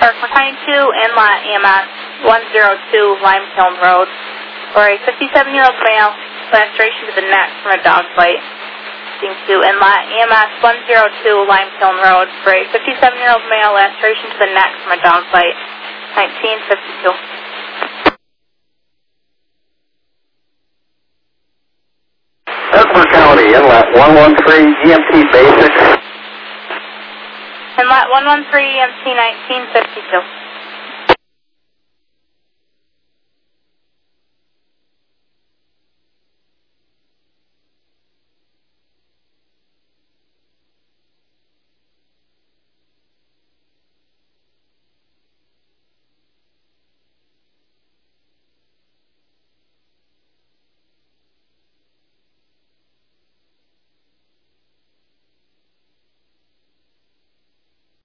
Returning to Inlet EMS 102 Limekiln Road for a 57-year-old male, laceration to the neck from a dog bite. To Inlet EMS 102 Limekiln Road for a 57-year-old male, laceration to the neck from a dog bite. 1952. Edward County, Inlet 113 EMT Basic. Inlet 113 EMT 1952.